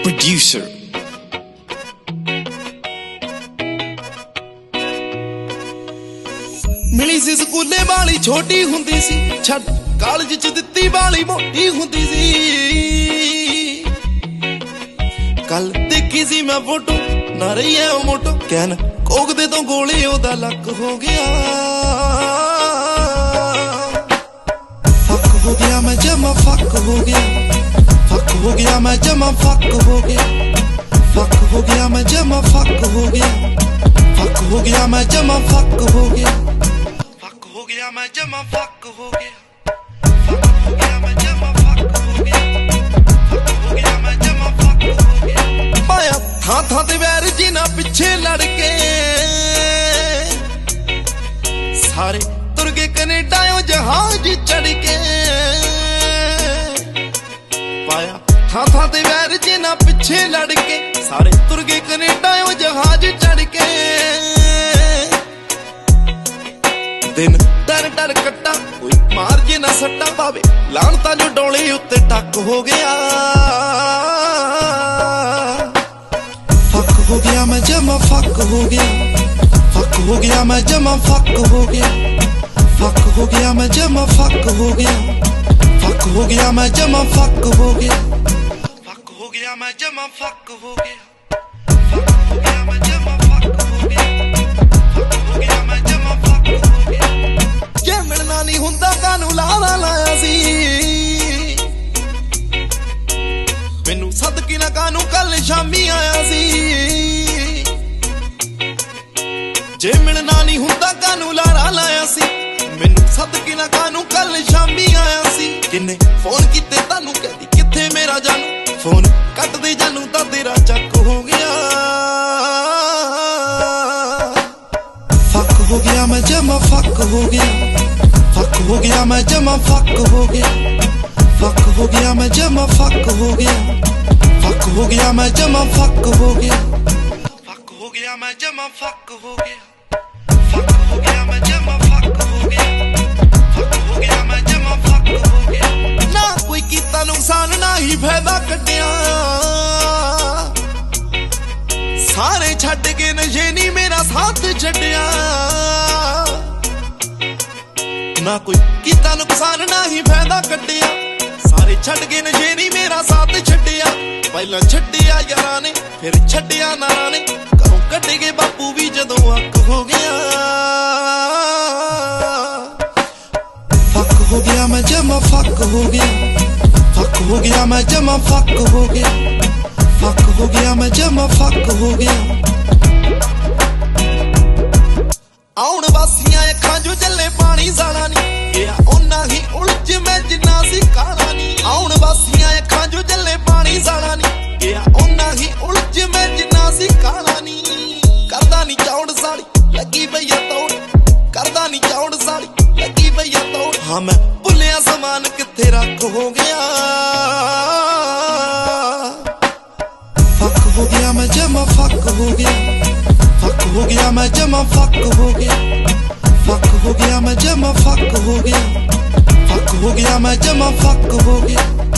producer। मिली सी स्कूले वाली छोटी हुंदी सी, छड़ कालज च दित्ती वाली मोटी हुंदी सी। कल देखी सी मैं फोटो, ना रही है वो मोटो, कहन कोक दे तो गोली ओदा लक हो गया। फक हो गया मैं जमा, फक हो गया, फक हो गया मैं जमा, फक हो गया, फक हो गया मैं जमा, फक हो गया, फक हो गया मैं जमा, फक हो गया, फक हो गया मैं जमा, फक हो गया, फक हो गया मैं जमा, फक हो गया, फक हो गया मैं जमा, फक हो गया। पाया थां थां ते वैर जिन्हां पिछे लड़ के, सारे तुर गए कनेडाओ जहाज चढ़ के। पाया थां थां ते वैर जिन्हां पिछे लड़ के, सारे तुर गए कनेडाओ जहाज चढ़ के। दिन डर डर कट्टा, कोई मार जे ना सट्टा पावे, लानता जो डोले उत्ते टक हो गया। फक हो गया मैं जमा, फक हो गया, फक हो गया मैं जमा, फक हो गया, फक हो गया मैं जमा, फक हो गया, फक हो गया मैं जमा, फक हो गया, फक हो गया मैं जमा, फक हो गया, फक हो गया मैं जमा, फक हो गया, फक हो गया मैं जमा, फक हो गया। जे मिलना नहीं हुंदा कानू लाला लाया सी, मैनू सदकी ना कानू कल शामी आया सी। जे मिलना नहीं हुंदा कानू लारा लाया सी, मैनू सदकी ना कानू कल शामी आया सी। किन्ने फोन कीते तानू कहदी किथे मेरा जानू, फोन कट दे जानू तां तेरा चक हो गया। फक हो गया मैं जमा, फक हो गया, फक हो गया मैं जमा, फक हो गया, फक हो गया मैं जमा, फक हो गया, फक हो गया मैं जमा, फक हो गया, फक हो गया मैं जमा, फक हो गया, फक हो गया मैं जमा, फक हो गया, फक हो गया मैं जमा, फक हो गया। ना कोई कीता नुकसान ना ही फायदा कड्डिया, सारे छड्ड के नशे नी मेरा साथ छड्डिया। ना कोई कीता नुकसान ना ही फायदा कड्डिया, सारे छड्ड के नशे नी मेरा साथ छड्डिया। पहला छड्डिया यारां ने, फिर छड्डिया नारां ने, घरों कड्डे गए बापू भी जदों अक हो गया। फक हो गया मैं जमा, फक हो गया, फक हो गया मैं जमा, फक हो गया, फक हो गया मैं जमा, फक हो गया। आउण वासियां अखां जो चले पानी जाना नी, गया ओना ही उलझ मैं जिन्ना सी काना नी। आउण वासियां अखां जो चले पानी जाना नी, गया ओना ही उलझ मैं जिन्ना सी काना नी। करदा नी चौड़ साड़ी लगी भैया तौड़, करदा नी चौड़ साड़ी लगी भैया तौड़। हाँ मैं भुलिया समान किथे रख हो गया। फक हो गया मैं जमा, फक हो गया, फक हो गया मैं जमा, फक हो गया, फक हो गया मैं जमा, फक हो गया, फक हो गया मैं जमा, फक हो गया।